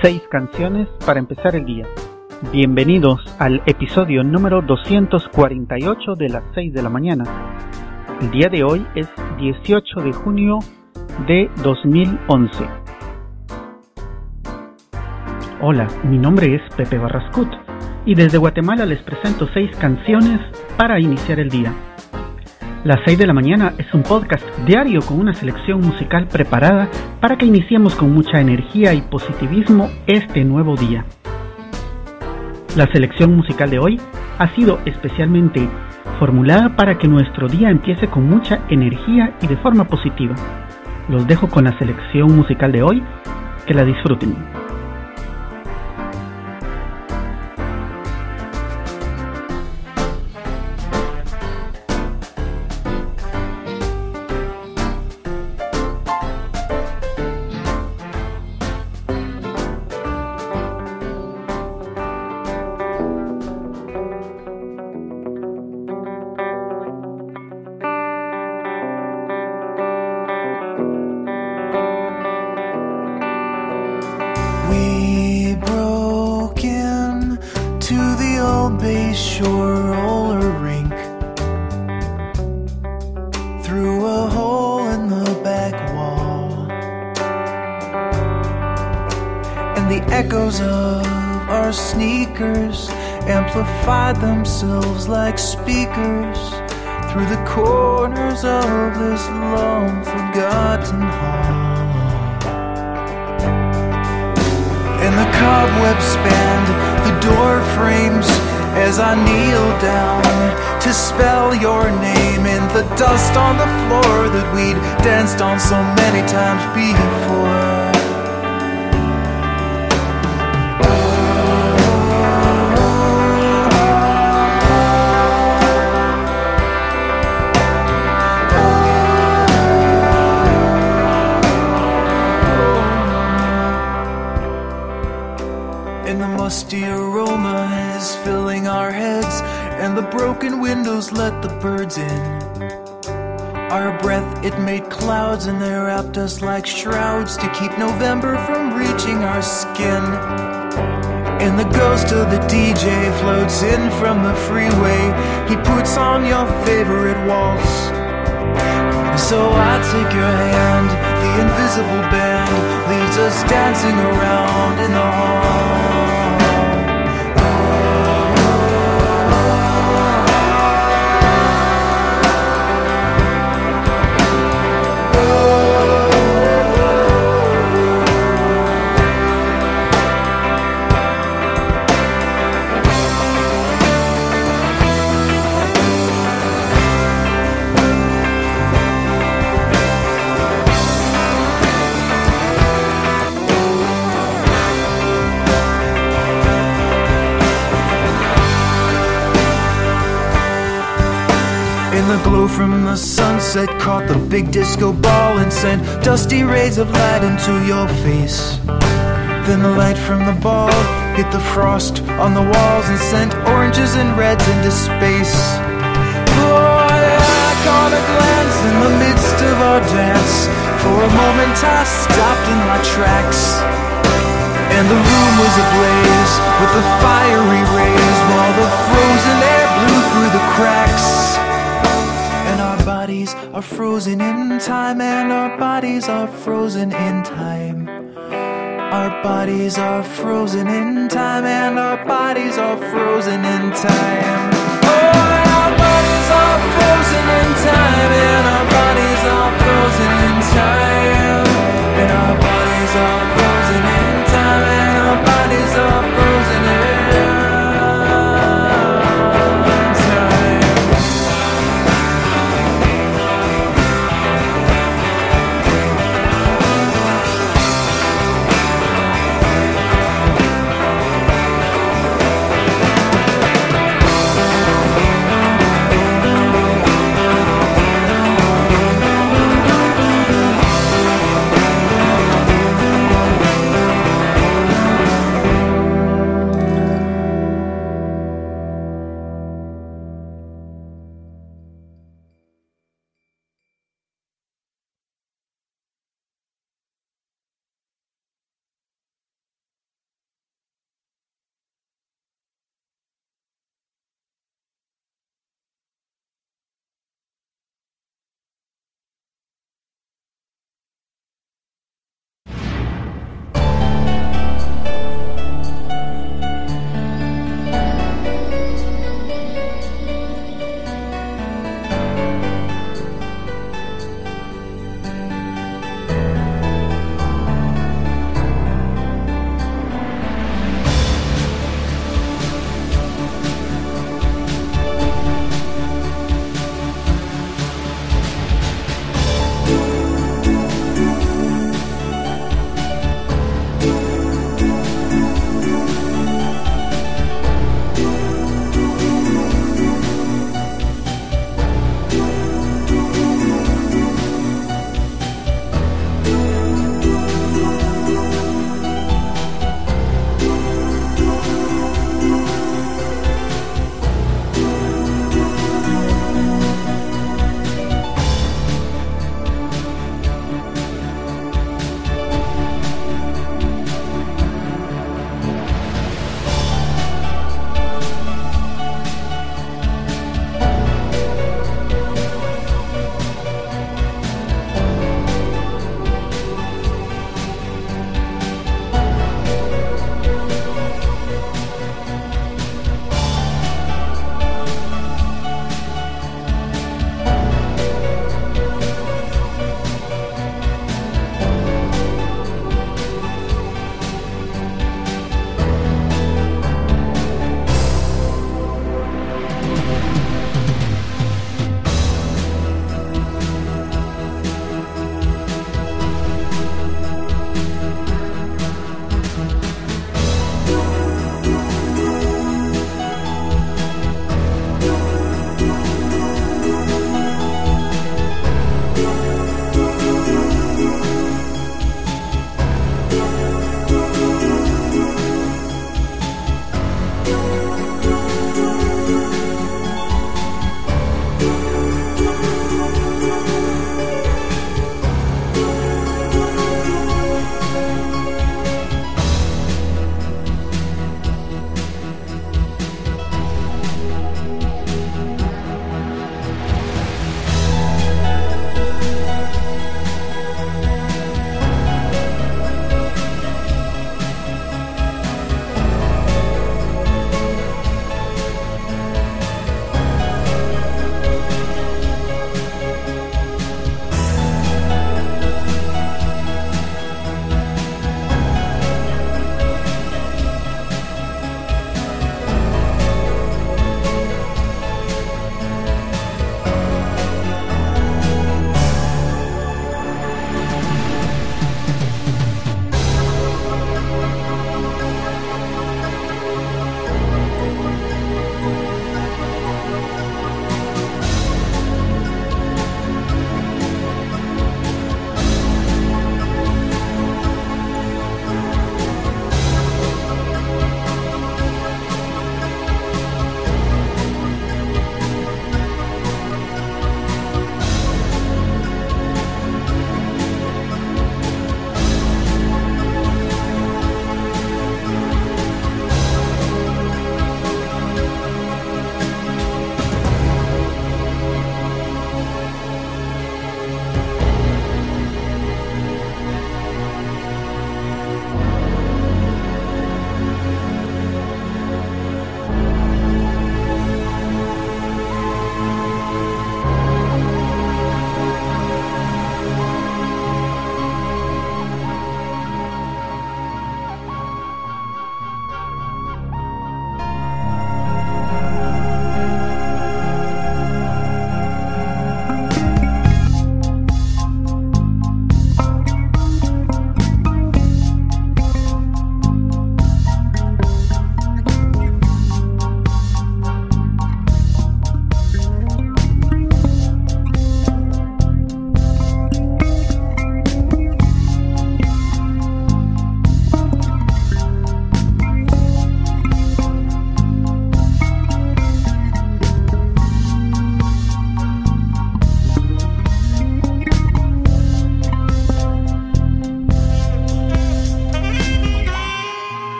6 canciones para empezar el día. Bienvenidos al episodio número 248 de las 6 de la mañana. El día de hoy es 18 de junio de 2011. Hola, mi nombre es Pepe Barrascut y desde Guatemala les presento 6 canciones para iniciar el día. Las 6 de la mañana es un podcast diario con una selección musical preparada para que iniciemos con mucha energía y positivismo este nuevo día. La selección musical de hoy ha sido especialmente formulada para que nuestro día empiece con mucha energía y de forma positiva. Los dejo con la selección musical de hoy, que la disfruten. We broke into the old Bay Shore roller rink through a hole in the back wall, and the echoes of our sneakers amplified themselves like speakers through the corners of this long forgotten hall. And the cobwebs spanned the door frames as I kneel down to spell your name in the dust on the floor that we'd danced on so many times before. And the musty aroma is filling our heads, and the broken windows let the birds in. Our breath, it made clouds, and they wrapped us like shrouds to keep November from reaching our skin. And the ghost of the DJ floats in from the freeway. He puts on your favorite waltz. So I take your hand, the invisible band leaves us dancing around in the hall. The glow from the sunset caught the big disco ball and sent dusty rays of light into your face. Then the light from the ball hit the frost on the walls and sent oranges and reds into space. Boy, I caught a glance in the midst of our dance. For a moment I stopped in my tracks, and the room was ablaze with the fiery rays while the frozen air blew through the cracks. Our bodies are frozen in time, and our bodies are frozen in time. Our bodies are frozen in time, and our bodies are frozen in time. Oh, our bodies are frozen in time, and our bodies are frozen in time. And our bodies are frozen in time, and our bodies are frozen in time.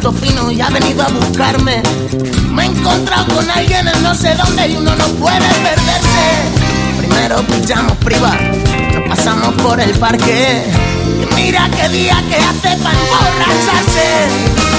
puesto fino y ha venido a buscarme. Me he encontrado con alguien en no sé dónde y uno no puede perderse. Primero pillamos privado, nos pasamos por el parque. Y mira qué día que hace para emborracharse.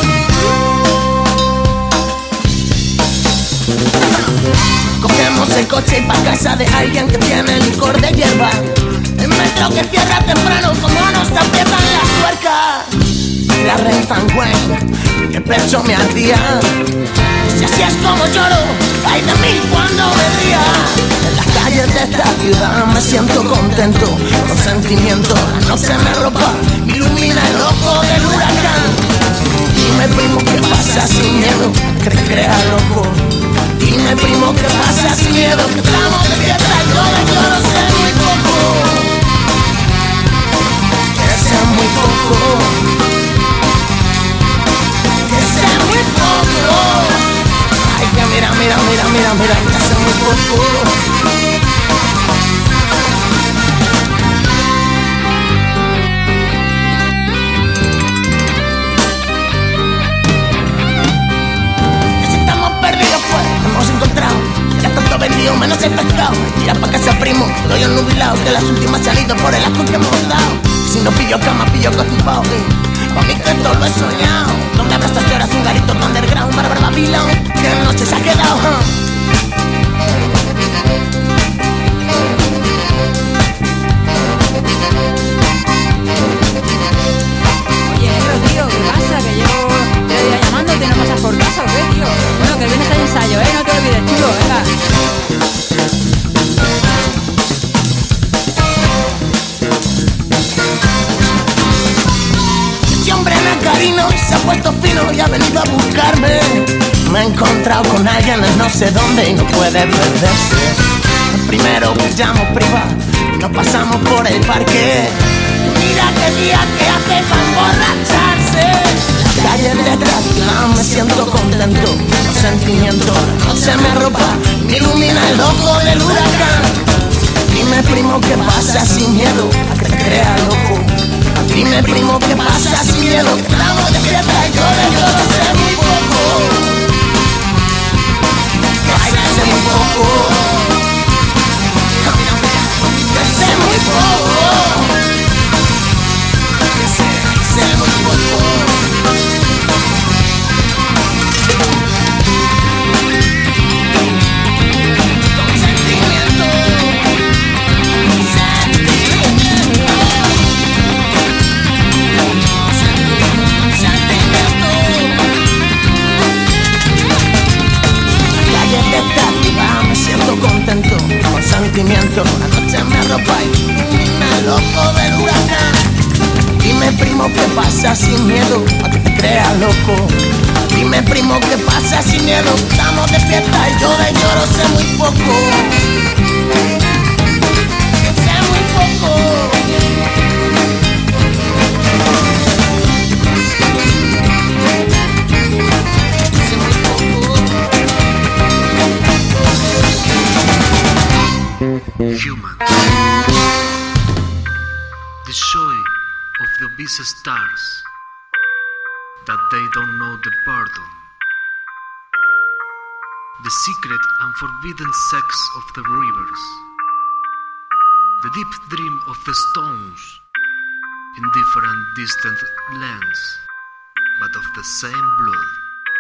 Cogemos el coche y pa' casa de alguien que tiene licor de hierba. El metro que cierra temprano como nos aprietan las tuercas. La Renfangüen, el pecho me ardía. Si así es como lloro, ay de mí cuando me ría. En las calles de esta ciudad me siento contento, con sentimiento. La noche me ropa, me ilumina el ojo del huracán. Dime primo qué pasa sin miedo, que te creas loco. Dime primo qué pasa sin miedo, que estamos de fiesta y yo no sé muy poco. Que sea muy poco. Que sea muy poco. Ay que mira, que sea muy poco. Hemos encontrado, ya está todo vendido, menos el pescado. Tira pa' casa primo, doy el nubilado, que las últimas han ido por el asco que hemos dado. Si no pillo cama, pillo constipado. Pa' mí que todo lo he soñado. Donde habrá estas horas un garito underground para ver Babilón, que noche se ha quedado. Oye, tío, ¿qué pasa? Que yo te voy llamándote y no pasas por casa, ¿o qué, tío? Bueno, que el viernes hay ensayo, no te olvides, chulo, venga. Ese hombre nacarino se ha puesto fino y ha venido a buscarme. Me he encontrado con alguien en no sé dónde y no puede perderse. Primero pillamos privado, nos pasamos por el parque. Mira qué día que hace para emborracharse. La calle detrás, me siento contento, con sentimiento. La noche me arropa, me ilumina el ojo del huracán. Dime primo qué pasa sin miedo, a que te creas loco. Dime primo qué pasa sin miedo, que estamos de fiesta y yo no sé muy poco. Ay, que sé muy poco. Que sé muy poco. Que sé muy poco. Contento, con sentimiento. La noche me arropa y me loco del huracán. Dime primo qué pasa sin miedo, a que te creas loco. Dime primo qué pasa sin miedo, estamos de fiesta y yo de lloro sé muy poco. Sé muy poco. Humans, the joy of the abyss stars, that they don't know the pardon, the secret and forbidden sex of the rivers, the deep dream of the stones, in different distant lands, but of the same blood,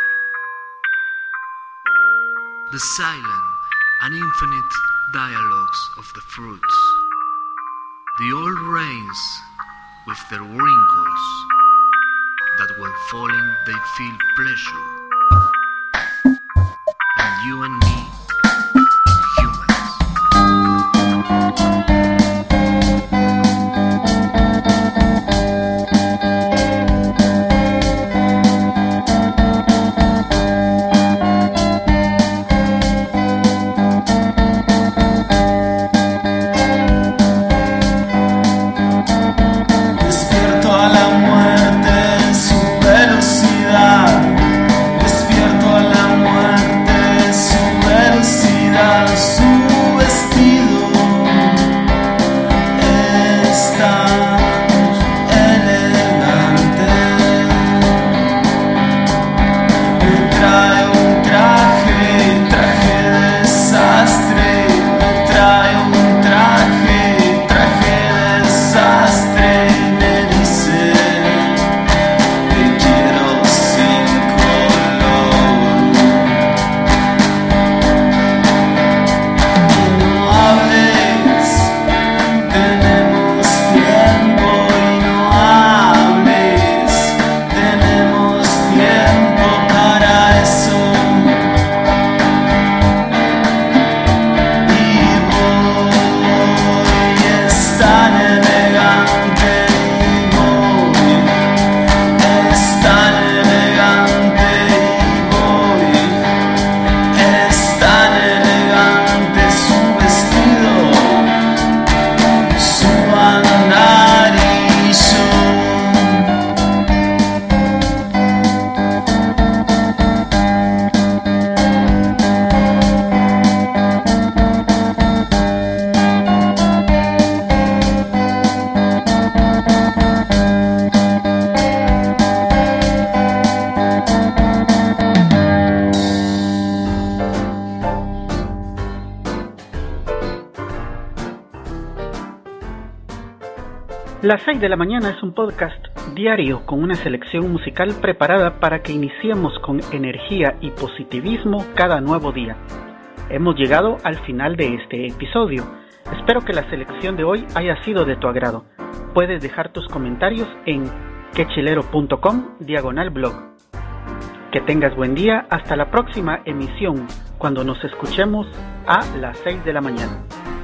the silent and infinite dialogues of the fruits, the old rains with their wrinkles, that when falling they feel pleasure, and you and me, Despierto a la muerte, su Las 6 de la mañana es un podcast diario con una selección musical preparada para que iniciemos con energía y positivismo cada nuevo día. Hemos llegado al final de este episodio. Espero que la selección de hoy haya sido de tu agrado. Puedes dejar tus comentarios en quechilero.com/blog. Que tengas buen día. Hasta la próxima emisión, cuando nos escuchemos a las 6 de la mañana.